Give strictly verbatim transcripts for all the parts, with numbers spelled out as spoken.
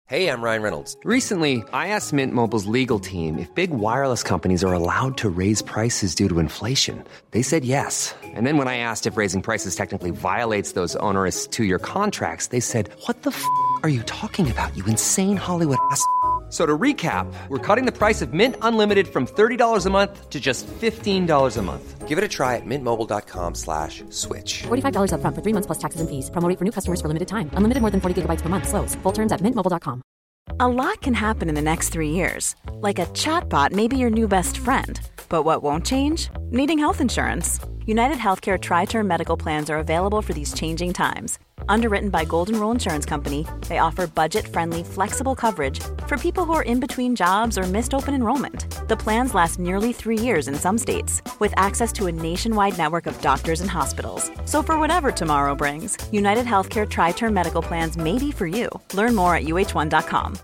Hey, I'm Ryan Reynolds. Recently, I asked Mint Mobile's legal team if big wireless companies are allowed to raise prices due to inflation. They said yes. And then when I asked if raising prices technically violates those onerous two-year contracts, they said, "What the f*** are you talking about, you insane Hollywood ass?" So to recap, we're cutting the price of Mint Unlimited from thirty dollars a month to just fifteen dollars a month. Give it a try at mintmobile.com slash switch. forty-five dollars up front for three months plus taxes and fees. Promo rate for new customers for limited time. Unlimited more than forty gigabytes per month. Slows full terms at mint mobile dot com. A lot can happen in the next three years. Like a chatbot may be your new best friend. But what won't change? Needing health insurance. United Healthcare Tri-Term Medical Plans are available for these changing times. Underwritten by Golden Rule Insurance Company, they offer budget-friendly, flexible coverage for people who are in between jobs or missed open enrollment. The plans last nearly three years in some states, with access to a nationwide network of doctors and hospitals. So for whatever tomorrow brings, United Healthcare Tri-Term Medical Plans may be for you. Learn more at u h one dot com.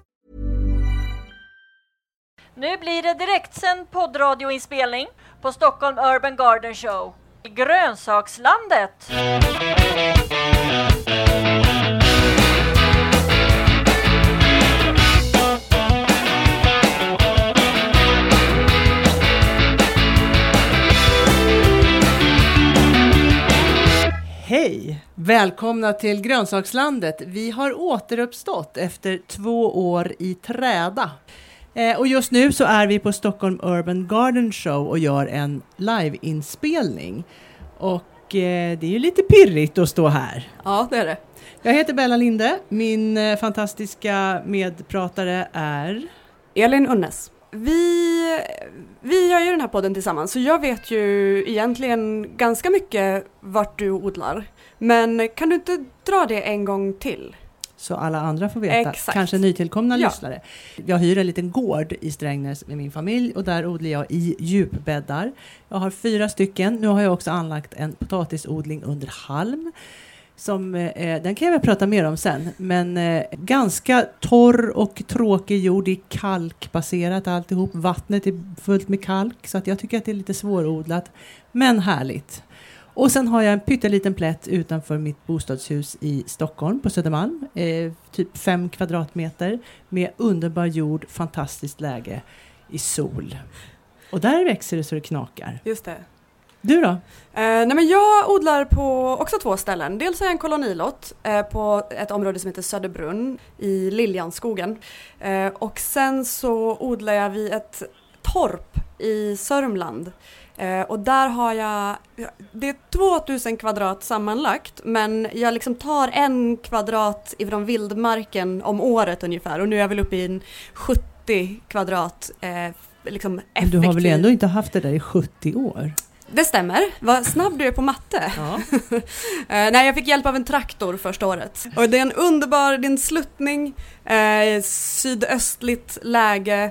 Nu blir det direktsänd poddradioinspelning på Stockholm Urban Garden Show i Grönsakslandet. Hej! Välkomna till Grönsakslandet. Vi har återuppstått efter två år i träda. Eh, och just nu så är vi på Stockholm Urban Garden Show och gör en liveinspelning. Och eh, det är ju lite pirrigt att stå här. Ja, det är det. Jag heter Bella Linde. Min eh, fantastiska medpratare är Elin Unnes. Vi, vi gör ju den här podden tillsammans, så jag vet ju egentligen ganska mycket vart du odlar. Men kan du inte dra det en gång till? Så alla andra får veta, Exakt. Kanske nytillkomna Ja. lyssnare. Jag hyr en liten gård i Strängnäs med min familj och där odlar jag i djupbäddar. Jag har fyra stycken. Nu har jag också anlagt en potatisodling under halm. Som, eh, den kan jag väl prata mer om sen. Men eh, ganska torr och tråkig jord, i kalkbaserat alltihop. Vattnet är fullt med kalk, så att jag tycker att det är lite svårodlat. Men härligt. Och sen har jag en pytteliten plätt utanför mitt bostadshus i Stockholm på Södermalm. Eh, typ fem kvadratmeter med underbar jord, fantastiskt läge i sol. Och där växer det så det knakar. Just det. Du då? Eh, nej men jag odlar på också två ställen. Dels är jag en kolonilott eh, på ett område som heter Söderbrunn i Liljanskogen. Eh, och sen så odlar jag vid ett torp i Sörmland. Eh, och där har jag, det är tvåtusen kvadrat sammanlagt, men jag liksom tar en kvadrat ifrån vildmarken om året ungefär. Och nu är jag väl uppe i en sjuttio kvadrat eh, liksom effektiv. Men du har väl ändå inte haft det där i sjuttio år? Det stämmer. Vad snabb du är på matte. Ja. uh, nej, jag fick hjälp av en traktor första året. Och det är en underbar, det är en sluttning, uh, sydöstligt läge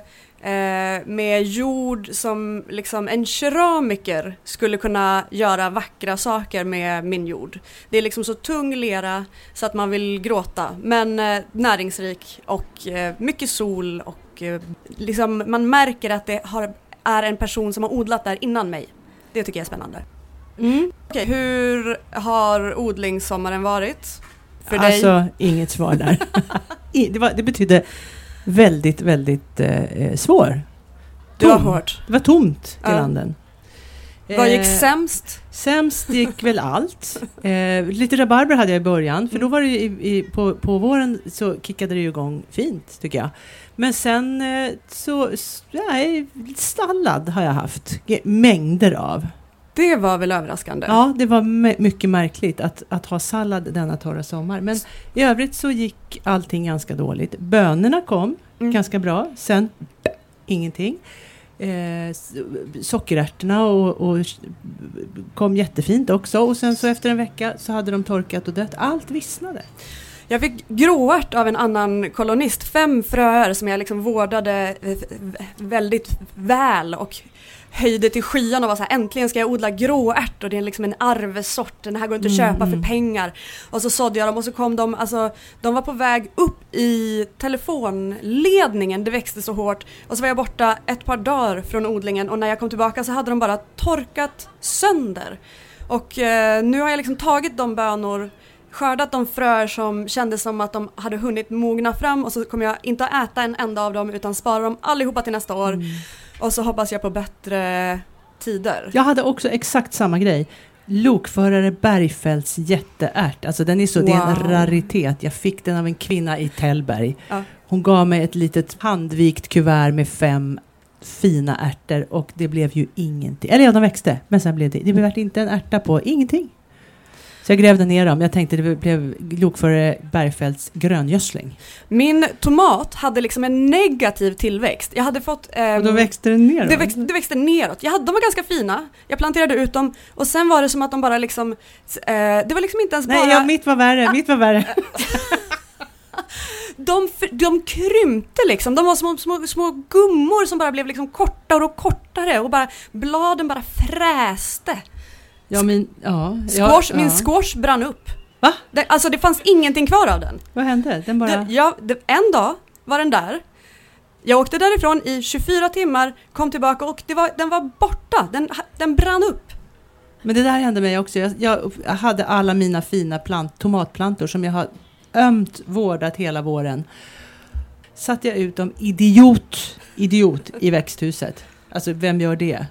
uh, med jord som liksom en keramiker skulle kunna göra vackra saker med min jord. Det är liksom så tung lera så att man vill gråta, men uh, näringsrik och uh, mycket sol och uh, liksom man märker att det har, är en person som har odlat där innan mig. Det tycker jag är spännande. Mm. Okej, hur har odlingssommaren varit för dig? Alltså, inget svar där. det, var, det betyder väldigt, väldigt eh, svår. Du har hört. Det var tomt till Ja. landen. Vad gick Eh, sämst? Sämst gick väl allt. Eh, lite rabarber hade jag i början. För då var det ju i, i, på, på våren så kickade det ju igång fint, tycker jag. Men sen eh, så, nej, sallad har jag haft. Mängder av. Det var väl överraskande? Ja, det var m- mycket märkligt att, att ha sallad denna torra sommar. Men i övrigt så gick allting ganska dåligt. Bönorna kom Mm. ganska bra. Sen ingenting. Eh, sockerärtorna och, och kom jättefint också. Och sen så efter en vecka så hade de torkat och dött. Allt vissnade. Jag fick gråärt av en annan kolonist. Fem fröer som jag liksom vårdade väldigt väl och höjde till skyan och var så här, äntligen ska jag odla gråärt och det är liksom en arvesort, den här går inte att Mm, köpa mm. för pengar. Och så sådde jag dem och så kom de, alltså de var på väg upp i telefonledningen, det växte så hårt. Och så var jag borta ett par dagar från odlingen och när jag kom tillbaka så hade de bara torkat sönder. Och eh, nu har jag liksom tagit de bönor skördat de fröer som kändes som att de hade hunnit mogna fram och så kommer jag inte att äta en enda av dem utan spara dem allihopa till nästa år. Mm. Och så hoppas jag på bättre tider. Jag hade också exakt samma grej. Lokförare Bergfeldts jätteärt. Alltså den är så, wow. Det är en raritet. Jag fick den av en kvinna i Tällberg. Ja. Hon gav mig ett litet handvikt kuvert med fem fina ärtor och det blev ju ingenting. Eller ja, de växte. Men sen blev det, det blev inte en ärta på ingenting. Så jag grävde ner dem. Jag tänkte det blev lokförare Bergfeldts gröngödsling. Min tomat hade liksom en negativ tillväxt. Jag hade fått... Eh, och då växte den neråt? Det växte, det växte neråt. Jag hade, de var ganska fina. Jag planterade ut dem. Och sen var det som att de bara liksom... Eh, det var liksom inte ens bara... Nej, ja, mitt var värre. Ah. Mitt var värre. de, de krympte liksom. De var små, små, små gummor som bara blev liksom kortare och kortare. Och bara bladen bara fräste. Ja, min, ja, squash, ja, min ja. squash brann upp. Va? Det, alltså det fanns ingenting kvar av den. Vad hände? Den bara... det, ja, det, en dag var den där. Jag åkte därifrån i tjugofyra timmar, kom tillbaka och det var, den var borta. Den, den brann upp. Men det där hände mig också. Jag, jag, jag hade alla mina fina plant, tomatplantor som jag har ömt vårdat hela våren. Satt jag ut dem idiot, idiot i växthuset. Alltså vem gör det?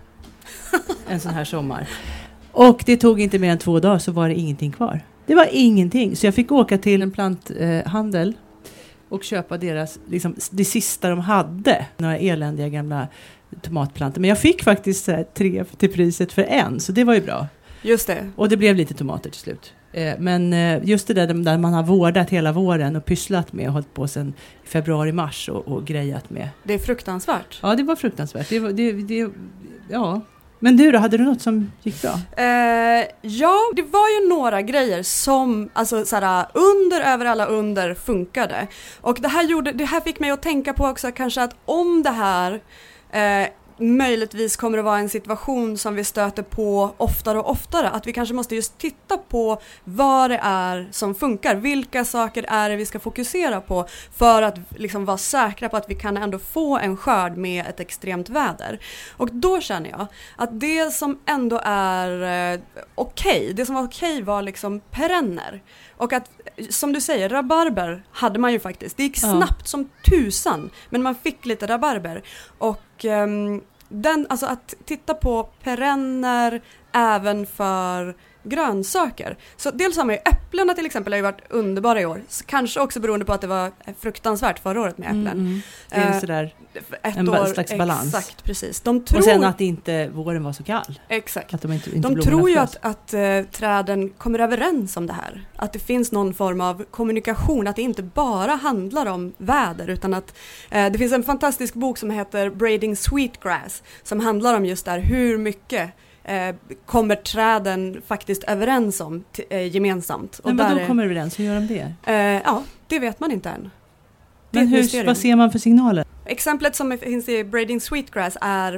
En sån här sommar. Och det tog inte mer än två dagar så var det ingenting kvar. Det var ingenting. Så jag fick åka till en planthandel eh, och köpa deras, liksom, det sista de hade. Några eländiga gamla tomatplantor. Men jag fick faktiskt eh, tre till priset för en. Så det var ju bra. Just det. Och det blev lite tomater till slut. Eh, men eh, just det där, där man har vårdat hela våren och pysslat med och hållit på sedan februari-mars och, och grejat med. Det är fruktansvärt. Ja, det var fruktansvärt. Det var, det, det, ja... Men du då, hade du något som gick bra? Eh, ja, det var ju några grejer som alltså, såhär, under över alla under funkade. Och det här, gjorde, det här fick mig att tänka på också kanske att om det här eh, möjligtvis kommer att vara en situation som vi stöter på oftare och oftare. Att vi kanske måste just titta på vad det är som funkar. Vilka saker är det vi ska fokusera på för att liksom vara säkra på att vi kan ändå få en skörd med ett extremt väder. Och då känner jag att det som ändå är eh, okej, okay, det som var okej okay var liksom perenner. Och att, som du säger, rabarber hade man ju faktiskt. Det gick snabbt ja. som tusan, men man fick lite rabarber. Och um, den, alltså att titta på perenner även för grönsaker. Så dels har man ju äpplena till exempel har ju varit underbara i år. Så kanske också beroende på att det var fruktansvärt förra året med äpplen. Mm, mm. Det är uh, sådär ett en år, slags balans. Exakt, precis. De tror, och sen att inte våren var så kall. Exakt. Att de inte, inte de tror ju att, att uh, träden kommer överens om det här. Att det finns någon form av kommunikation. Att det inte bara handlar om väder. Utan att uh, det finns en fantastisk bok som heter Braiding Sweetgrass. Som handlar om just där hur mycket Eh, kommer träden faktiskt överens om t- eh, gemensamt. Och men vad där då är, kommer överens? Hur gör de det? Eh, ja, det vet man inte än. Men hur, vad ser man för signaler? Exemplet som finns i Braiding Sweetgrass är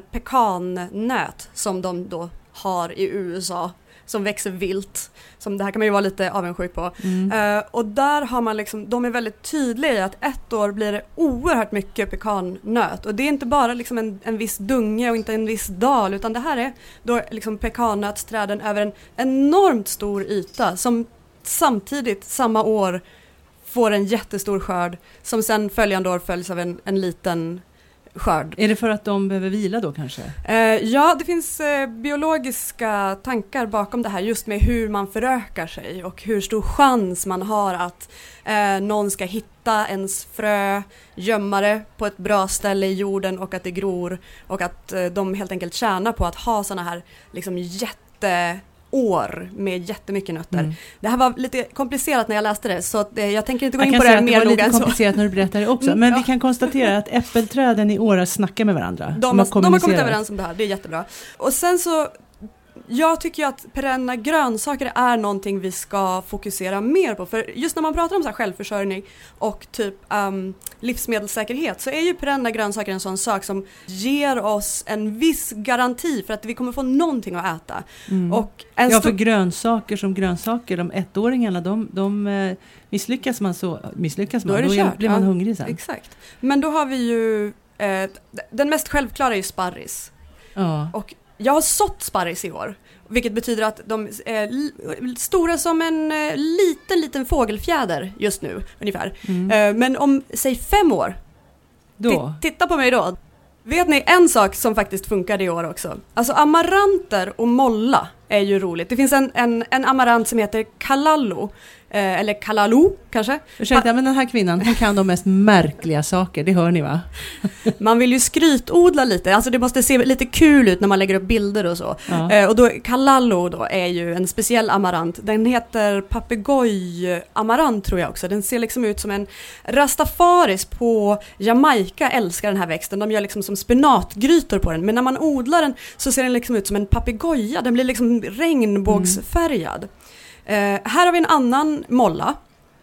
pekannöt som de då har i U S A. Som växer vilt. Som det här kan man ju vara lite avundsjuk på. Mm. Uh, och där har man liksom, de är väldigt tydliga i att ett år blir det oerhört mycket pekannöt. Och det är inte bara liksom en, en viss dunge och inte en viss dal. Utan det här är då liksom pekannötsträden över en enormt stor yta. Som samtidigt, samma år, får en jättestor skörd. Som sen följande år följs av en, en liten skörd. Är det för att de behöver vila då kanske? Eh, ja, det finns eh, biologiska tankar bakom det här just med hur man förökar sig och hur stor chans man har att eh, någon ska hitta ens frö, gömma det på ett bra ställe i jorden och att det gror och att eh, de helt enkelt tjänar på att ha såna här liksom jätte år med jättemycket nötter. Mm. Det här var lite komplicerat när jag läste det så att, eh, jag tänker inte gå in på det här mer noga. Jag kan säga att det var lite komplicerat när du berättar det också. Men ja. Vi kan konstatera att äppelträden i Åra snackar med varandra. De, de, har, de har kommit överens om det här, det är jättebra. Och sen så jag tycker att perenna grönsaker är någonting vi ska fokusera mer på. För just när man pratar om så här självförsörjning och typ um, livsmedelssäkerhet så är ju perenna grönsaker en sån sak som ger oss en viss garanti för att vi kommer få någonting att äta. Mm. Och en ja, stor... för grönsaker som grönsaker, de ettåringarna, de, de eh, misslyckas man så, misslyckas man, då, är det då kört. blir man ja, hungrig sen. Exakt. Men då har vi ju, eh, den mest självklara är ju sparris. Ja. Och jag har sått sparris i år. Vilket betyder att de är li- stora som en eh, liten, liten fågelfjäder just nu, ungefär. Mm. Eh, men om, säg fem år, Då? T- titta på mig då. Vet ni en sak som faktiskt funkar i år också? Alltså amaranter och molla är ju roligt. Det finns en, en, en amarant som heter Kalallo. Eh, eller Kalalu kanske. Ursäkta, men den här kvinnan, hon kan de mest märkliga saker, det hör ni va? Man vill ju skrytodla lite, alltså det måste se lite kul ut när man lägger upp bilder och så. Ja. Eh, och då, Kalallo då är ju en speciell amarant. Den heter papegoj-amarant tror jag också. Den ser liksom ut som en rastafaris på Jamaica älskar den här växten. De gör liksom som spenatgrytor på den. Men när man odlar den så ser den liksom ut som en papegoja. Den blir liksom regnbågsfärgad. Mm. Uh, här har vi en annan molla.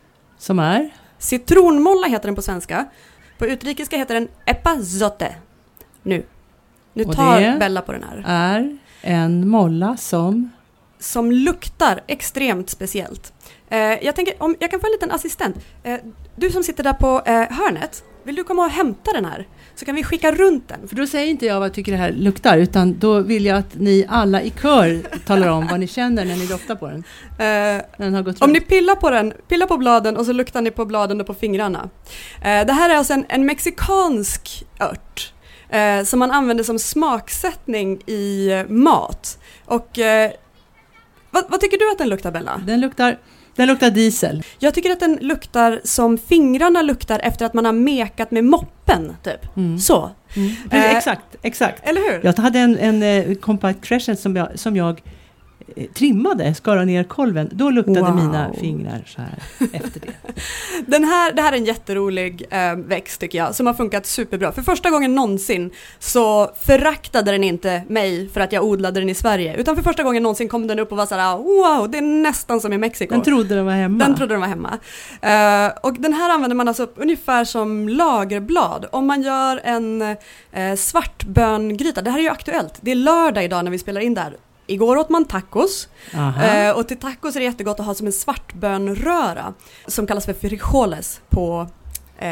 Som är? Citronmolla heter den på svenska. På utrikiska heter den epazote. Nu. Nu Och tar det Bella på den här. Är en molla som... Som luktar extremt speciellt. Uh, jag tänker, om jag kan få en liten assistent. Uh, du som sitter där på uh, hörnet. Vill du komma och hämta den här? Så kan vi skicka runt den. För då säger inte jag vad jag tycker det här luktar, utan då vill jag att ni alla i kör talar om vad ni känner när ni doftar på den. Uh, När den har gått om runt. ni pillar på den, pillar på bladen och så luktar ni på bladen och på fingrarna. Uh, det här är alltså en, en mexikansk ört uh, som man använder som smaksättning i uh, mat. Och uh, vad, vad tycker du att den luktar, Bella? Den luktar, den luktar diesel. Jag tycker att den luktar som fingrarna luktar efter att man har mekat med moppen, typ. Mm. Så. Mm. Eh, exakt, exakt. Eller hur? Jag hade en, en eh, compact crescent som jag, som jag eh, trimmade, skara ner kolven. Då luktade Wow. mina fingrar så här efter det. Den här, det här är en jätterolig eh, växt tycker jag, som har funkat superbra. För första gången någonsin så föraktade den inte mig för att jag odlade den i Sverige. Utan för första gången någonsin kom den upp och var så här: wow, det är nästan som i Mexiko. Den trodde den var hemma. Den trodde den var hemma. Uh, och den här använder man alltså ungefär som lagerblad. Om man gör en uh, svartböngryta, det här är ju aktuellt. Det är lördag idag när vi spelar in där. Igår åt man tacos. Uh, och till tacos är det jättegott att ha som en svartbönröra som kallas för frijoles på uh,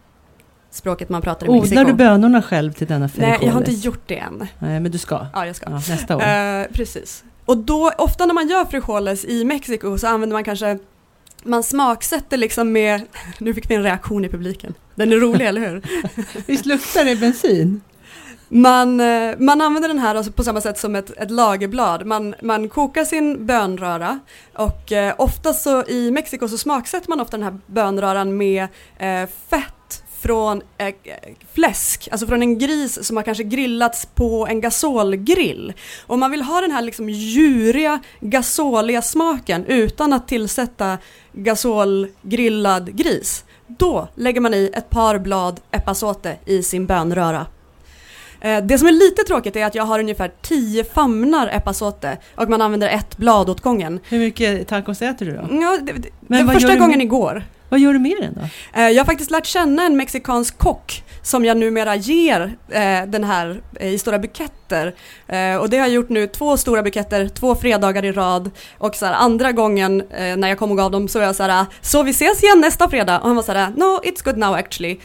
språket man pratar i Odlar Mexiko. du bönorna själv till denna frijoles? Nej, jag har inte gjort det än. Nej, men du ska. Ja, jag ska. Ja, nästa år. Uh, precis. Och då, ofta när man gör frijoles i Mexiko så använder man kanske, man smaksätter liksom med, nu fick vi en reaktion i publiken. Den är rolig, eller hur? Visst luktar det bensin? Man, man använder den här alltså på samma sätt som ett, ett lagerblad. Man, man kokar sin bönröra och eh, ofta så i Mexiko så smaksätter man ofta den här bönröran med eh, fett från eh, fläsk, alltså från en gris som har kanske grillats på en gasolgrill. Och man vill ha den här liksom djuriga, gasoliga smaken utan att tillsätta gasolgrillad gris. Då lägger man i ett par blad epazote i sin bönröra. Det som är lite tråkigt är att jag har ungefär tio famnar epazote och man använder ett blad åt gången. Hur mycket tacos äter du då? Ja, det, det, Men den vad första gör du gången med- igår. Vad gör du med den då? Jag har faktiskt lärt känna en mexikansk kock som jag numera ger eh, den här eh, i stora buketter. Eh, och det har jag gjort nu, två stora buketter, två fredagar i rad. Och så här, andra gången eh, när jag kom och gav dem så var jag så här: så vi ses igen nästa fredag. Och han var så här: no, it's good now actually.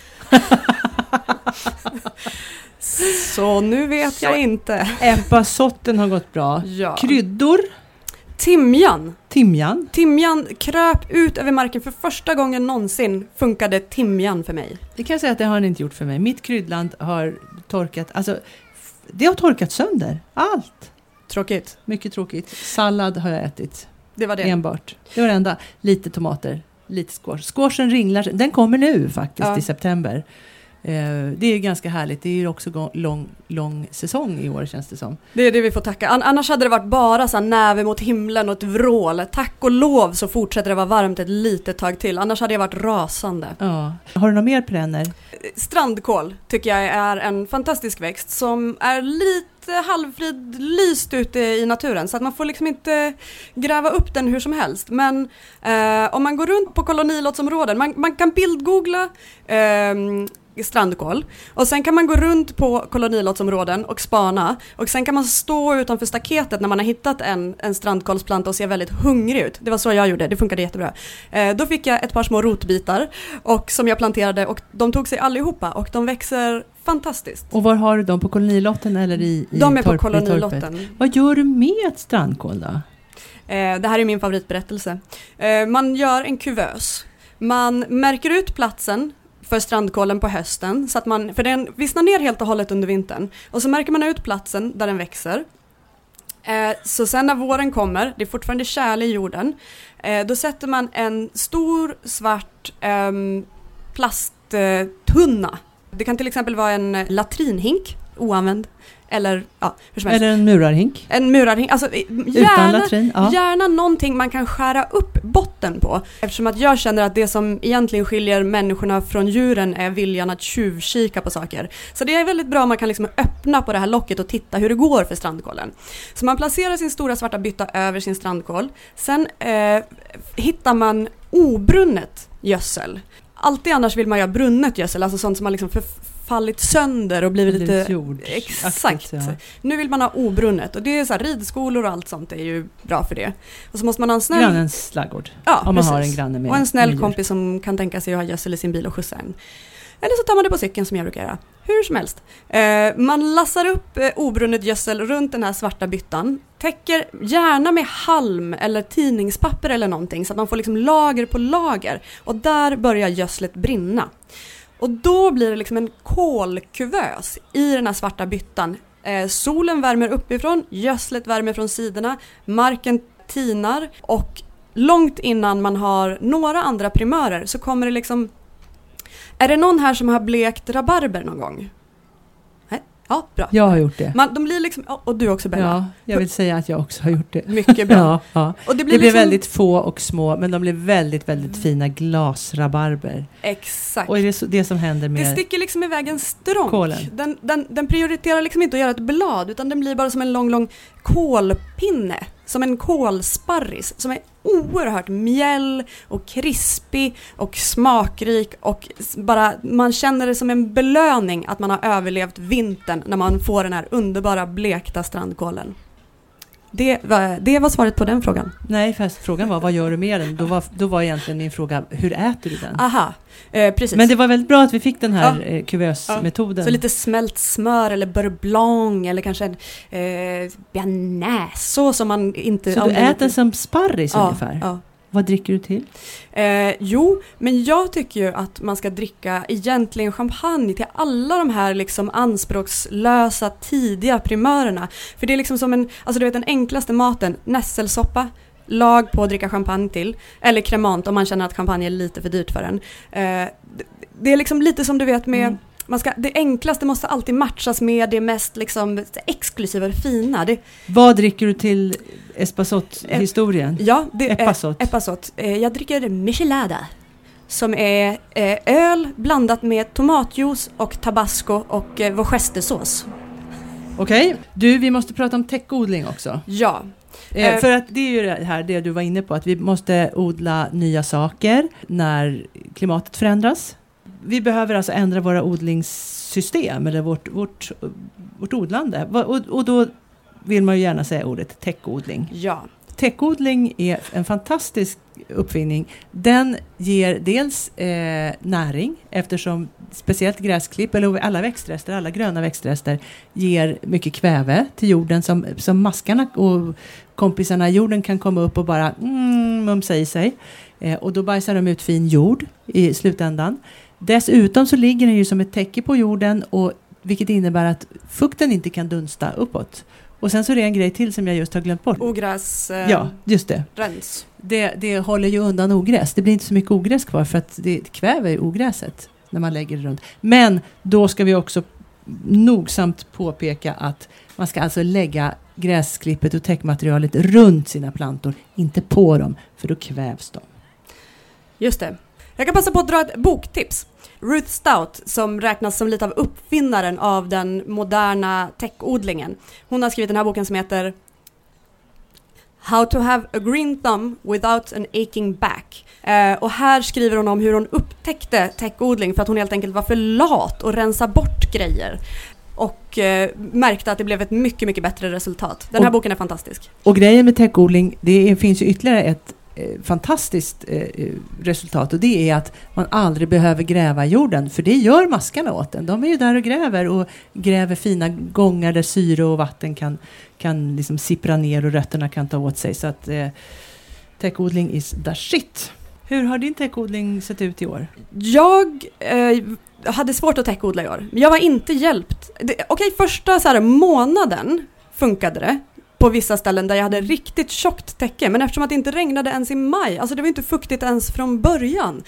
Så nu vet jag inte. Epazotten har gått bra. Ja. Kryddor, Timjan. timjan. Timjan kröp ut över marken för första gången någonsin funkade timjan för mig. Det kan jag säga att det har den inte gjort för mig. Mitt kryddland har torkat, alltså f- det har torkat sönder. Allt. Tråkigt. Mycket tråkigt. Sallad har jag ätit. Det var det. Enbart. Det var det enda. Lite tomater, lite squash. Squashen ringlar. Den kommer nu faktiskt Ja. i september. Eh, det är ganska härligt. Det är ju också go- lång, lång säsong i år känns det som. Det är det vi får tacka. An- annars hade det varit bara så här näve mot himlen och ett vrål. Tack och lov så fortsätter det vara varmt ett litet tag till. Annars hade jag varit rasande. Ja. Har du några mer perenner? Strandkål tycker jag är en fantastisk växt som är lite halvfridlyst ute i naturen. Så att man får liksom inte gräva upp den hur som helst. Men eh, om man går runt på kolonilottsområden, man, man kan bildgoogla eh, strandkål och sen kan man gå runt på kolonilottsområden och spana och sen kan man stå utanför staketet när man har hittat en, en strandkålsplanta och ser väldigt hungrig ut. Det var så jag gjorde, det funkade jättebra. Eh, då fick jag ett par små rotbitar och som jag planterade och de tog sig allihopa och de växer fantastiskt. Och var har du dem? På kolonilotten eller i, i De är torp, på kolonilotten. Vad gör du med ett strandkål då? Eh, det här är min favoritberättelse. Eh, man gör en kuvös. Man märker ut platsen för strandkålen på hösten, så att man, för den vissnar ner helt och hållet under vintern. Och så märker man ut platsen där den växer. Eh, så sen när våren kommer, det är fortfarande tjäle i jorden, eh, då sätter man en stor svart eh, plasttunna. Det kan till exempel vara en latrinhink, oanvänd. Eller, ja, hur som helst. Eller en murarhink. En murarhink. Alltså, Utan gärna, latrin, ja. gärna någonting man kan skära upp botten på. Eftersom att jag känner att det som egentligen skiljer människorna från djuren är viljan att tjuvkika på saker. Så det är väldigt bra om man kan liksom öppna på det här locket och titta hur det går för strandkålen. Så man placerar sin stora svarta bytta över sin strandkål. Sen eh, hittar man obrunnet gödsel. Alltid annars vill man göra brunnet gödsel, alltså sånt som har liksom fallit sönder och blivit lite... jord. Exakt. Ja. Nu vill man ha obrunnet, och det är så här, ridskolor och allt sånt är ju bra för det. Och så måste man ha en snäll... Grannens slaggård. Ja, om man precis. har en granne med. Och en snäll med kompis som kan tänka sig att ha gödsel i sin bil och skjutsa en. Eller så tar man det på cykeln som jag brukar göra. Hur som helst. Eh, man lassar upp eh, obrunnet gödsel runt den här svarta byttan. Täcker gärna med halm eller tidningspapper eller någonting, så att man får liksom lager på lager. Och där börjar gödslet brinna. Och då blir det liksom en kolkuvös i den här svarta byttan. Eh, solen värmer uppifrån, gödslet värmer från sidorna, marken tinar, och långt innan man har några andra primörer så kommer det liksom... Är det någon här som har blekt rabarber någon gång? Nej? Ja, bra. Jag har gjort det. Man, de blir liksom, och du också, Bella. Ja, jag vill säga att jag också har gjort det. Mycket bra. Ja, ja. Och det det blir, blir liksom, väldigt få och små, men de blir väldigt, väldigt fina glasrabarber. Exakt. Och är det så, det som händer med... Det sticker liksom iväg en strånk. Kålen. Den, den, den prioriterar liksom inte att göra ett blad, utan den blir bara som en lång, lång kolpinne. Som en kolsparris som är oerhört mjäll och krispig och smakrik, och bara man känner det som en belöning att man har överlevt vintern när man får den här underbara blekta strandkålen. Det var, det var svaret på den frågan. Nej, fast frågan var, vad gör du med den? Då var, då var egentligen min fråga, hur äter du den? Aha, eh, precis. Men det var väldigt bra att vi fick den här Ja. eh, kuvösmetoden. Så lite smält smör eller beurre blanc eller kanske en eh, bearnaise, så som man inte... Så du äter som sparris ja, ungefär? Ja. Vad dricker du till? Eh, jo, men jag tycker ju att man ska dricka egentligen champagne till alla de här liksom anspråkslösa tidiga primörerna. För det är liksom som en, alltså du vet, den enklaste maten, nässelsoppa, lag på att dricka champagne till, eller cremant om man känner att champagne är lite för dyrt för en. Eh, det, det är liksom lite som du vet med... Mm. Man ska, det enklaste måste alltid matchas med det mest liksom exklusiva och fina. Det, Vad dricker du till Espasot-historien? ja, det är Epasot. Epasot. Eh, jag dricker Michelada, som är eh, öl blandat med tomatjuice och tabasco och eh, worcestersås. Okej, du, vi måste prata om täckodling också. Ja. Eh, Eh, för att det är ju det här det du var inne på, att vi måste odla nya saker när klimatet förändras. Vi behöver alltså ändra våra odlingssystem eller vårt, vårt, vårt odlande. Och, och då vill man ju gärna säga ordet täckodling. Ja. Täckodling är en fantastisk uppfinning. Den ger dels eh, näring, eftersom speciellt gräsklipp eller alla växtrester, alla gröna växtrester ger mycket kväve till jorden som, som maskarna och kompisarna i jorden kan komma upp och bara mm, mumsa i sig. Eh, och då bajsar de ut fin jord i slutändan. Dessutom så ligger den ju som ett täcke på jorden, och vilket innebär att fukten inte kan dunsta uppåt. Och sen så är det en grej till som jag just har glömt bort. Ogräs. Eh, ja, just det. Rens. det. Det håller ju undan ogräs. Det blir inte så mycket ogräs kvar för att det kväver ogräset när man lägger det runt. Men då ska vi också nogsamt påpeka att man ska alltså lägga gräsklippet och täckmaterialet runt sina plantor, inte på dem, för då kvävs de. Just det. Jag kan passa på att dra ett boktips. Ruth Stout, som räknas som lite av uppfinnaren av den moderna täckodlingen. Hon har skrivit den här boken som heter How to have a green thumb without an aching back. Eh, och här skriver hon om hur hon upptäckte täckodling för att hon helt enkelt var för lat och rensa bort grejer. Och eh, märkte att det blev ett mycket, mycket bättre resultat. Den här och, boken är fantastisk. Och grejen med täckodling, det är, finns ju ytterligare ett eh, fantastiskt eh, resultat, och det är att man aldrig behöver gräva i jorden, för det gör maskarna åt den. De är ju där och gräver och gräver fina gångar där syre och vatten kan, kan liksom sippra ner och rötterna kan ta åt sig. Så att eh, täckodling is the shit. Hur har din täckodling sett ut i år? Jag eh, hade svårt att täckodla i år. Jag var inte hjälpt. Det, okej, första så här, månaden funkade det på vissa ställen där jag hade riktigt tjockt täcke. Men eftersom att det inte regnade ens i maj, alltså det var inte fuktigt ens från början,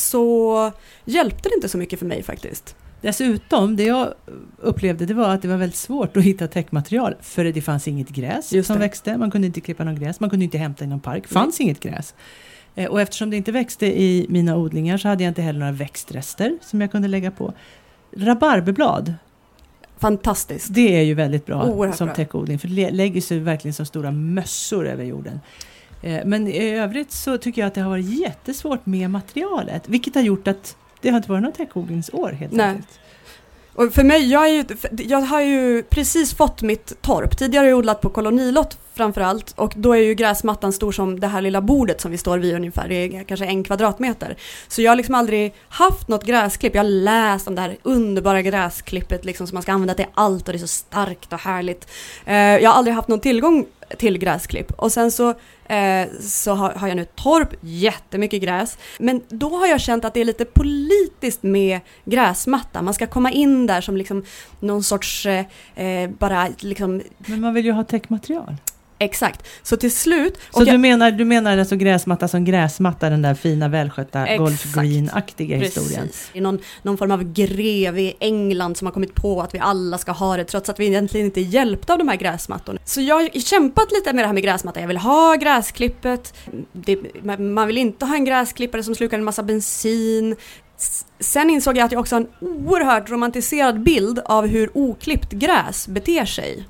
så hjälpte det inte så mycket för mig faktiskt. Dessutom, det jag upplevde, det var att det var väldigt svårt att hitta täckmaterial, för det fanns inget gräs Just som det. växte. Man kunde inte klippa någon gräs, man kunde inte hämta i någon park. Det fanns mm. inget gräs. Eh, och eftersom det inte växte i mina odlingar så hade jag inte heller några växtrester som jag kunde lägga på. Rabarberblad. Fantastiskt. Det är ju väldigt bra Oerhört som bra. täckodling, för det lägger sig verkligen som stora mössor över jorden. Eh, men i övrigt så tycker jag att det har varit jättesvårt med materialet, vilket har gjort att det har inte varit något täckodlingsår helt Nej. enkelt. Och för mig, jag, är ju, jag har ju precis fått mitt torp. Tidigare har jag odlat på kolonilott framförallt, och då är ju gräsmattan stor som det här lilla bordet som vi står vid ungefär. Det är kanske en kvadratmeter. Så jag har liksom aldrig haft något gräsklipp. Jag har läst om det här underbara gräsklippet liksom, som man ska använda till allt, och det är så starkt och härligt. Eh, jag har aldrig haft någon tillgång till gräsklipp. Och sen så, eh, så har, har jag nu torp, jättemycket gräs. Men då har jag känt att det är lite politiskt med gräsmatta. Man ska komma in där som liksom någon sorts eh, bara liksom... Men man vill ju ha täckmaterial. Exakt. Så till slut... Så du jag, menar, du menar alltså gräsmatta som gräsmatta, den där fina, välskötta, Exakt. golf green-aktiga historien? Precis. Det är någon, någon form av greve i England som har kommit på att vi alla ska ha det, trots att vi egentligen inte är hjälpta av de här gräsmattorna. Så jag har kämpat lite med det här med gräsmatta. Jag vill ha gräsklippet. Det, man vill inte ha en gräsklippare som slukar en massa bensin. Sen insåg jag att jag också har en oerhört romantiserad bild av hur oklippt gräs beter sig.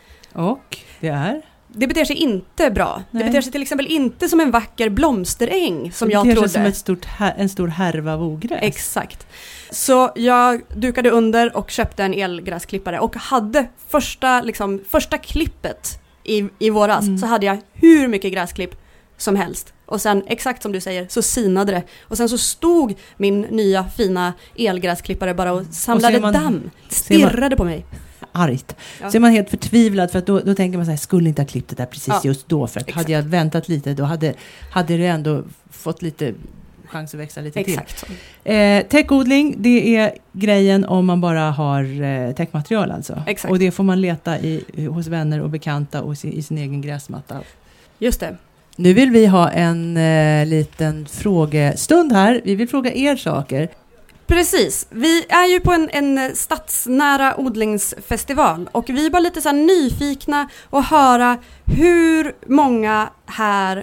Och det är? Det beter sig inte bra. Nej. Det beter sig till exempel inte som en vacker blomsteräng som det jag trodde. trodde. Det som ett stort här, en stor härva av ogräs. Exakt. Så jag dukade under och köpte en elgräsklippare och hade första, liksom, första klippet i, i våras mm. så hade jag hur mycket gräsklipp som helst. Och sen, exakt som du säger, så sinade det. Och sen så stod min nya fina elgräsklippare bara och samlade och man, damm. Stirrade man, på mig. Argt. Ja. Så är man helt förtvivlad, för att då, då tänker man så här, skulle inte ha klippt det där precis ja. just då. För att hade jag väntat lite, då hade, hade det ändå fått lite chans att växa lite Exakt. till. Eh, täckodling, det är grejen om man bara har eh, täckmaterial alltså. Exakt. Och det får man leta i, hos vänner och bekanta och i, i sin egen gräsmatta. Just det. Nu vill vi ha en eh, liten frågestund här. Vi vill fråga er saker. Precis. Vi är ju på en, en stadsnära odlingsfestival och vi är bara lite så här nyfikna att höra hur många här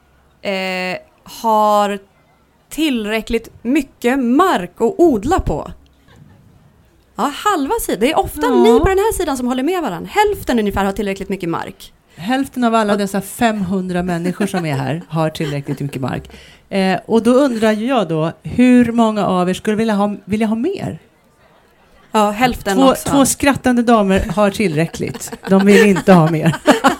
eh, har tillräckligt mycket mark att odla på. Ja, halva sidan. Det är ofta ja. ni på den här sidan som håller med varandra. Hälften ungefär har tillräckligt mycket mark. Hälften av alla dessa femhundra människor som är här har tillräckligt mycket mark. Eh, och då undrar jag då, hur många av er skulle vilja ha, vilja ha mer? Ja, hälften två, också. Två skrattande damer har tillräckligt. De vill inte ha mer.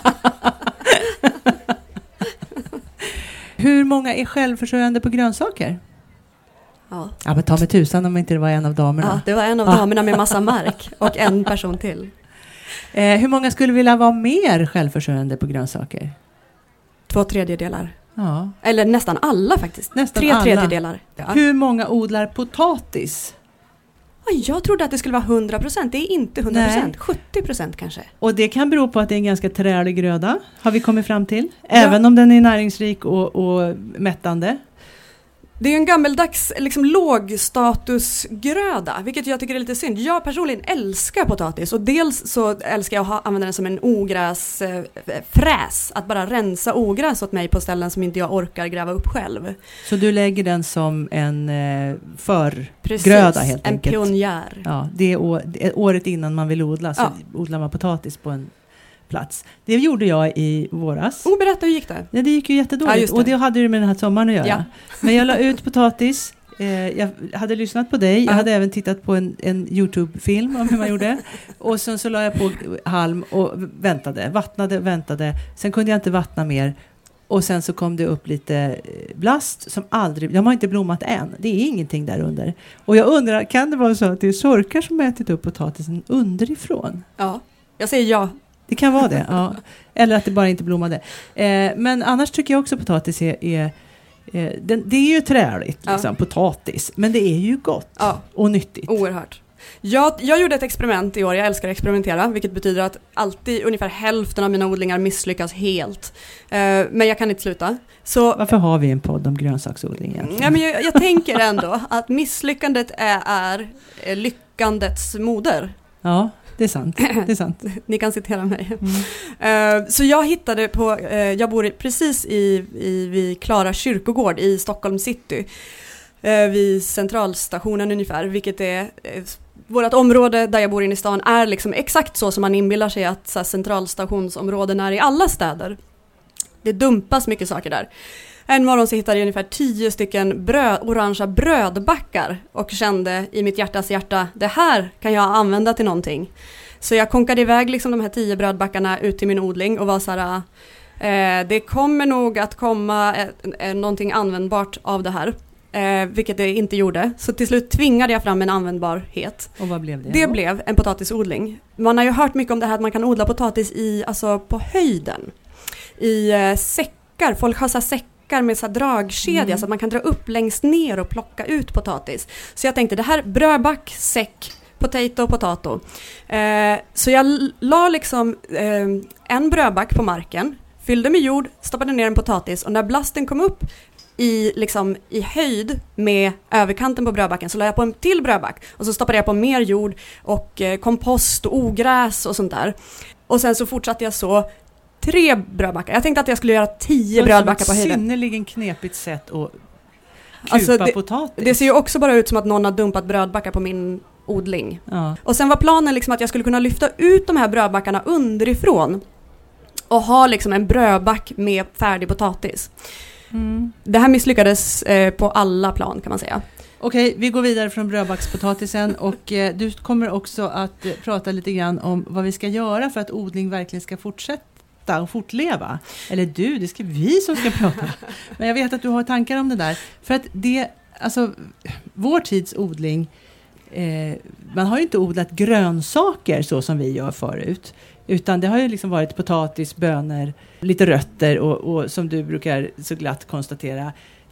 Hur många är självförsörjande på grönsaker? Ja. Ja, men ta med tusan om inte det var en av damerna. Ja, det var en av damerna med massa mark och en person till. Eh, hur många skulle vilja vara mer självförsörjande på grönsaker? Två tredjedelar. Ja. Eller nästan alla faktiskt. Nästan Tre alla. tredjedelar. Ja. Hur många odlar potatis? Jag trodde att det skulle vara hundra procent. Det är inte hundra procent. Nej. sjuttio procent kanske. Och det kan bero på att det är en ganska trälig gröda, har vi kommit fram till. Även ja. om den är näringsrik och, och mättande. Det är en gammeldags liksom, lågstatusgröda, vilket jag tycker är lite synd. Jag personligen älskar potatis och dels så älskar jag att ha, använda den som en ogräsfräs. Att bara rensa ogräs åt mig på ställen som inte jag orkar gräva upp själv. Så du lägger den som en eh, förgröda helt en enkelt? en pionjär. Ja, det är, å, det är året innan man vill odla så ja. odlar man potatis på en plats. Det gjorde jag i våras. Oh, berätta, hur gick det? Ja, det gick ju jättedåligt. Ja, det. Och det hade ju med den här sommaren att göra. Ja. Men jag la ut potatis. Eh, jag hade lyssnat på dig. Jag ja. hade även tittat på en, en YouTube-film om hur man gjorde. Och sen så la jag på halm och väntade. Vattnade, väntade. Sen kunde jag inte vattna mer. Och sen så kom det upp lite blast som aldrig, de har inte blommat än. Det är ingenting där under. Och jag undrar, kan det vara så att det är sorkar som ätit upp potatisen underifrån? Ja, jag säger ja. Det kan vara det, ja. Eller att det bara inte blommade. Eh, men annars tycker jag också potatis är... är eh, den, det är ju träligt, liksom, ja. Potatis. Men det är ju gott ja. Och nyttigt. Oerhört. Jag, jag gjorde ett experiment i år, jag älskar att experimentera, vilket betyder att alltid ungefär hälften av mina odlingar misslyckas helt. Uh, men jag kan inte sluta. Så, varför har vi en podd om grönsaksodling? Ja, men jag, jag tänker ändå att misslyckandet är, är, är lyckandets moder. Ja, det är sant. Det är sant. Ni kan citera mig. Mm. Uh, så jag hittade på, uh, jag bor precis i, i vid Klara kyrkogård i Stockholm city. Uh, vid centralstationen ungefär, vilket är... Uh, vårt område där jag bor inne i stan är liksom exakt så som man inbillar sig att så här, centralstationsområden är i alla städer. Det dumpas mycket saker där. En morgon så hittade jag ungefär tio stycken bröd, orangea brödbackar och kände i mitt hjärtas hjärta, det här kan jag använda till någonting. Så jag konkade iväg liksom de här tio brödbackarna ut till min odling och var så här, eh, det kommer nog att komma eh, eh, någonting användbart av det här. Eh, vilket det inte gjorde. Så till slut tvingade jag fram en användbarhet. Och vad blev det? Det då? Blev en potatisodling. Man har ju hört mycket om det här att man kan odla potatis i, alltså på höjden. I eh, säckar. Folk har så här säckar med så här dragkedja mm. så att man kan dra upp längst ner och plocka ut potatis. Så jag tänkte det här brödback, säck, potato, potato. Eh, så jag la liksom eh, en brödback på marken, fyllde med jord, stoppade ner en potatis och när blasten kom upp i, liksom, i höjd med överkanten på brödbacken så la jag på en till brödback och så stoppade jag på mer jord och eh, kompost och ogräs och sånt där. Och sen så fortsatte jag så tre brödbackar. Jag tänkte att jag skulle göra tio det brödbackar på höjden. Det är ett synnerligen knepigt sätt att kupa alltså det, potatis. Det ser ju också bara ut som att någon har dumpat brödbackar på min odling. Ja. Och sen var planen liksom att jag skulle kunna lyfta ut de här brödbackarna underifrån och ha liksom en brödback med färdig potatis. Mm. Det här misslyckades eh, på alla plan kan man säga. Okej, vi går vidare från brödbackspotatisen och eh, du kommer också att eh, prata lite grann om vad vi ska göra för att odling verkligen ska fortsätta och fortleva. Eller du, det ska vi som ska prata. Men jag vet att du har tankar om det där. För att det, alltså vår tids odling, eh, man har ju inte odlat grönsaker så som vi gör förut. Utan det har ju liksom varit potatis, bönor, lite rötter och, och som du brukar så glatt konstatera,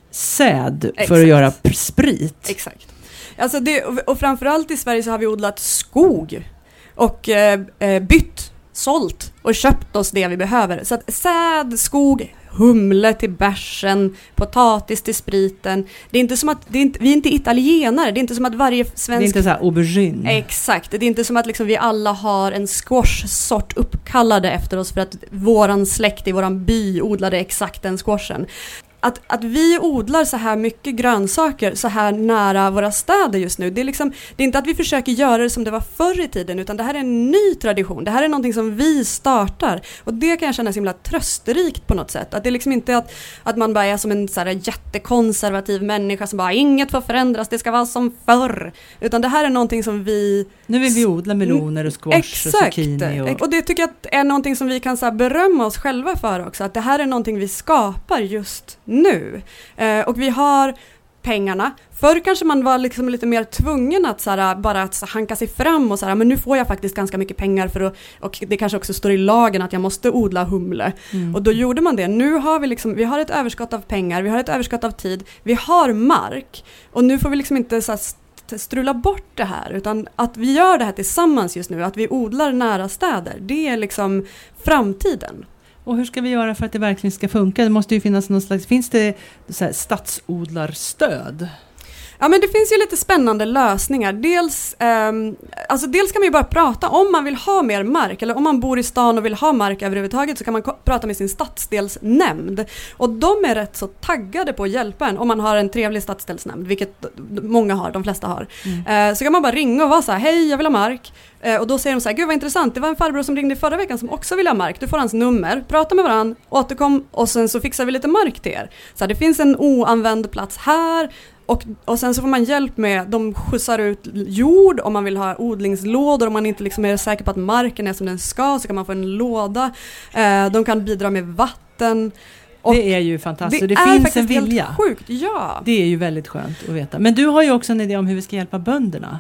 säd. Exakt. För att göra sprit. Exakt. Alltså det, och framförallt i Sverige så har vi odlat skog och eh, bytt, sålt och köpt oss det vi behöver. Så att säd, skog, humle till bärsen, potatis till spriten. Det är inte som att det är inte, vi är inte italienare. Det är inte som att varje svensk... Det är inte så här aubergine. Exakt. Det är inte som att liksom vi alla har en squash-sort uppkallade efter oss för att våran släkt i våran by odlade exakt den squashen. Att, att vi odlar så här mycket grönsaker så här nära våra städer just nu, det är, liksom, det är inte att vi försöker göra det som det var förr i tiden, utan det här är en ny tradition. Det här är någonting som vi startar. Och det kan jag känna så himla trösterikt på något sätt. Att det är liksom inte att, att man bara är som en så här jättekonservativ människa som bara inget får förändras, det ska vara som förr. Utan det här är någonting som vi... Nu vill vi odla meloner och squash exakt. Och zucchini. Och... och det tycker jag är någonting som vi kan så här berömma oss själva för också. Att det här är någonting vi skapar just nu. Eh, och vi har pengarna. Förr kanske man var liksom lite mer tvungen att såhär, bara att såhär, hanka sig fram och såhär, men nu får jag faktiskt ganska mycket pengar för att, och det kanske också står i lagen att jag måste odla humle. Mm. Och då gjorde man det. Nu har vi liksom, vi har ett överskott av pengar, vi har ett överskott av tid, vi har mark och nu får vi liksom inte såhär, strula bort det här, utan att vi gör det här tillsammans just nu, att vi odlar nära städer, det är liksom framtiden. Och hur ska vi göra för att det verkligen ska funka? Det måste ju finnas någon slags, finns det så här stadsodlarstöd? Ja, men det finns ju lite spännande lösningar. Dels, eh, alltså dels kan man ju bara prata om man vill ha mer mark, eller om man bor i stan och vill ha mark överhuvudtaget, så kan man ko- prata med sin stadsdelsnämnd. Och de är rätt så taggade på att hjälpa en om man har en trevlig stadsdelsnämnd, vilket många har, de flesta har. Mm. Eh, så kan man bara ringa och vara så här: hej, jag vill ha mark. Eh, och då säger de så här: gud vad intressant, det var en farbror som ringde förra veckan som också vill ha mark. Du får hans nummer, prata med varandra, återkom och sen så fixar vi lite mark till er. Så här, det finns en oanvänd plats här. Och, och sen så får man hjälp med, de skjutsar ut jord om man vill ha odlingslådor, om man inte liksom är säker på att marken är som den ska, så kan man få en låda. Eh, de kan bidra med vatten. Och det är ju fantastiskt. Det, det finns faktiskt en vilja. Helt sjukt, ja. Det är ju väldigt skönt att veta. Men du har ju också en idé om hur vi ska hjälpa bönderna.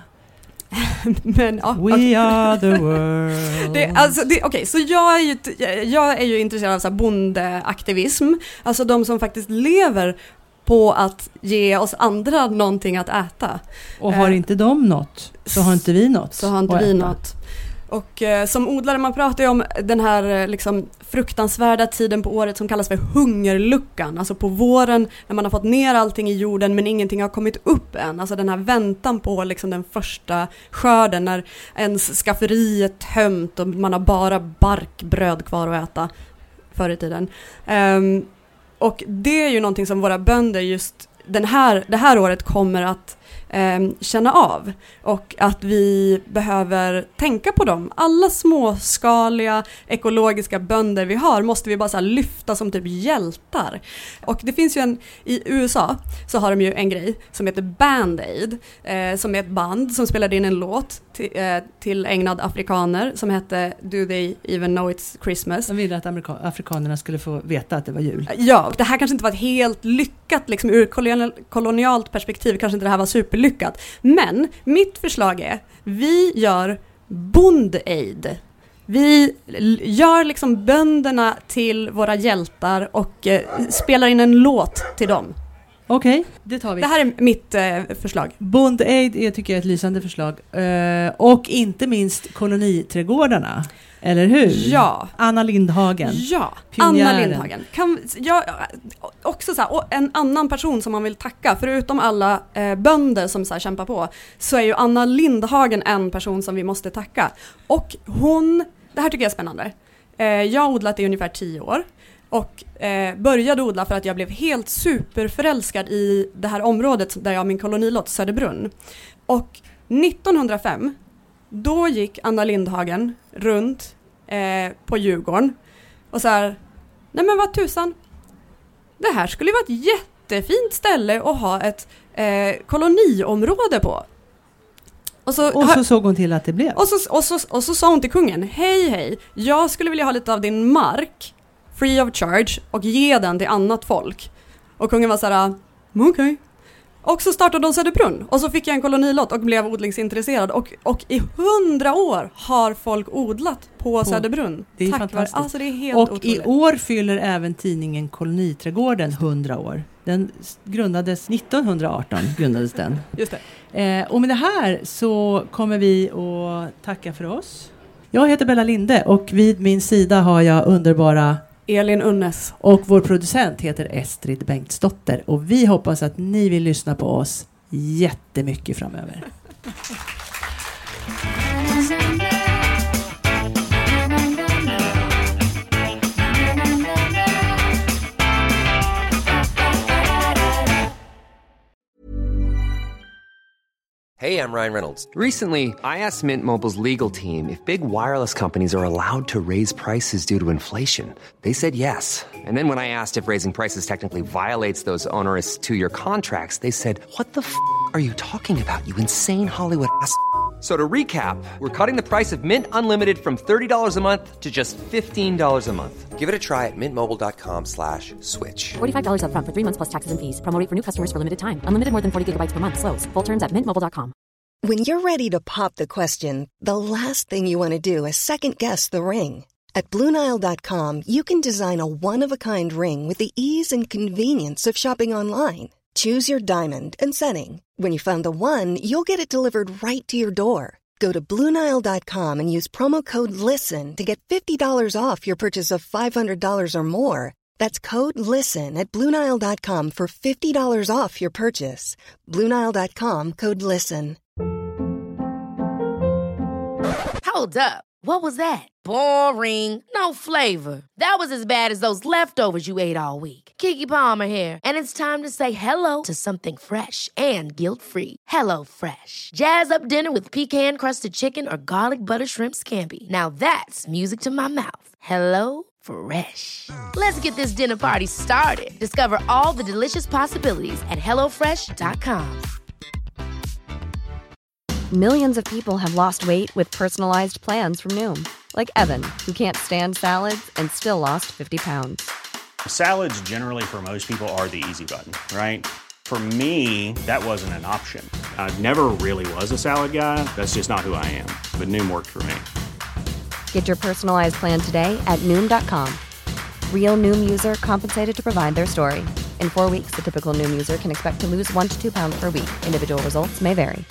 Men, ja, We okay. are the world. Det, alltså, det, okay, så jag är, ju, jag är ju intresserad av så här bondeaktivism. Alltså de som faktiskt lever på att ge oss andra någonting att äta. Och har inte de något, så har inte vi något. Så har inte vi något. Och eh, som odlare, man pratar ju om den här liksom, fruktansvärda tiden på året som kallas för hungerluckan. Alltså på våren när man har fått ner allting i jorden men ingenting har kommit upp än. Alltså den här väntan på liksom, den första skörden när ens skafferi är tömt och man har bara barkbröd kvar att äta förr i tiden. Um, och det är ju någonting som våra bönder just den här, det här året kommer att eh, känna av, och att vi behöver tänka på dem. Alla småskaliga ekologiska bönder vi har måste vi bara så här lyfta som typ hjältar. Och det finns ju en, i U S A så har de ju en grej som heter Band Aid, eh, som är ett band som spelade in en låt till, eh, till ägnad afrikaner som hette Do They Even Know It's Christmas. De ville att amerika- afrikanerna skulle få veta att det var jul. Ja, det här kanske inte var ett helt lyckat liksom, ur kolonial- kolonialt perspektiv kanske inte det här var superlyckat. Men mitt förslag är, vi gör Bond-Aid. Vi gör liksom bönderna till våra hjältar och eh, spelar in en låt till dem. Okej, okay, det tar vi. Det här är mitt eh, förslag. Bond-Aid är, tycker jag, ett lysande förslag. Uh, och inte minst koloniträdgårdarna. Eller hur? Ja. Anna Lindhagen. Ja, Pionjären. Anna Lindhagen. Kan, jag, också så här, och en annan person som man vill tacka, förutom alla eh, bönder som så här, kämpar på, så är ju Anna Lindhagen en person som vi måste tacka. Och hon, det här tycker jag är spännande. Eh, jag har odlat i ungefär tio år. Och eh, började odla för att jag blev helt superförälskad i det här området där jag har min kolonilott, Söderbrunn. Och nittonhundrafem, då gick Anna Lindhagen runt eh, på Djurgården och så här, nej men vad tusan, det här skulle vara ett jättefint ställe att ha ett eh, koloniområde på. Och så, och så såg hon till att det blev. Och så, och, så, och så sa hon till kungen, hej hej, jag skulle vilja ha lite av din mark free of charge och ge den till annat folk. Och kungen var så här, okej. Okay. Och så startade de Söderbrunn. Och så fick jag en kolonilott och blev odlingsintresserad. Och, och i hundra år har folk odlat på, på Söderbrunn. Det är Tack fantastiskt. Var, alltså det är helt och otroligt. I år fyller även tidningen Koloniträdgården hundra år. Den grundades nittonhundraarton. Grundades den. Just det. Eh, och med det här så kommer vi att tacka för oss. Jag heter Bella Linde och vid min sida har jag underbara Elin Unnes. Och vår producent heter Estrid Bengtsdotter. Och vi hoppas att ni vill lyssna på oss jättemycket framöver. Hey, I'm Ryan Reynolds. Recently, I asked Mint Mobile's legal team if big wireless companies are allowed to raise prices due to inflation. They said yes. And then when I asked if raising prices technically violates those onerous two-year contracts, they said, what the f*** are you talking about, you insane Hollywood ass f- So to recap, we're cutting the price of Mint Unlimited from thirty dollars a month to just fifteen dollars a month. Give it a try at mintmobile.com slash switch. forty-five dollars up front for three months plus taxes and fees. Promo rate for new customers for limited time. Unlimited more than forty gigabytes per month. Slows full terms at mint mobile dot com. When you're ready to pop the question, the last thing you want to do is second-guess the ring. At Blue Nile dot com, you can design a one-of-a-kind ring with the ease and convenience of shopping online. Choose your diamond and setting. When you find the one, you'll get it delivered right to your door. Go to Blue Nile dot com and use promo code LISTEN to get fifty dollars off your purchase of five hundred dollars or more. That's code LISTEN at Blue Nile dot com for fifty dollars off your purchase. Blue Nile dot com, code LISTEN. Hold up. What was that? Boring. No flavor. That was as bad as those leftovers you ate all week. Keke Palmer here, and it's time to say hello to something fresh and guilt-free. Hello Fresh. Jazz up dinner with pecan-crusted chicken or garlic butter shrimp scampi. Now that's music to my mouth. Hello Fresh. Let's get this dinner party started. Discover all the delicious possibilities at hello fresh dot com. Millions of people have lost weight with personalized plans from Noom. Like Evan, who can't stand salads and still lost fifty pounds. Salads generally for most people are the easy button, right? For me, that wasn't an option. I never really was a salad guy. That's just not who I am. But Noom worked for me. Get your personalized plan today at Noom dot com. Real Noom user compensated to provide their story. In four weeks, the typical Noom user can expect to lose one to two pounds per week. Individual results may vary.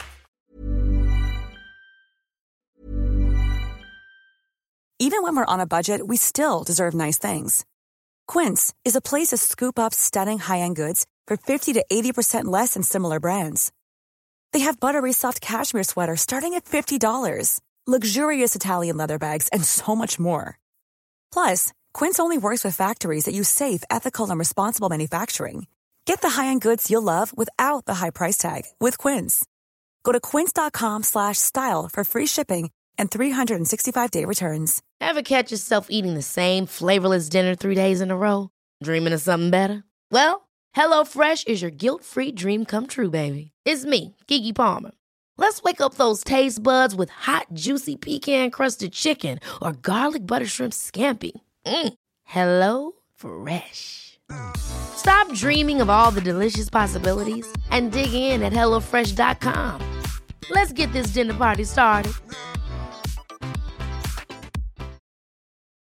Even when we're on a budget, we still deserve nice things. Quince is a place to scoop up stunning high-end goods for fifty to eighty percent less than similar brands. They have buttery soft cashmere sweaters starting at fifty dollars, luxurious Italian leather bags, and so much more. Plus, Quince only works with factories that use safe, ethical, and responsible manufacturing. Get the high-end goods you'll love without the high price tag with Quince. Go to quince.com slash style for free shipping and three sixty-five day returns. Ever catch yourself eating the same flavorless dinner three days in a row? Dreaming of something better? Well, HelloFresh is your guilt-free dream come true, baby. It's me, Keke Palmer. Let's wake up those taste buds with hot, juicy pecan-crusted chicken or garlic butter shrimp scampi. Mm. Hello Fresh. Stop dreaming of all the delicious possibilities and dig in at hello fresh dot com. Let's get this dinner party started.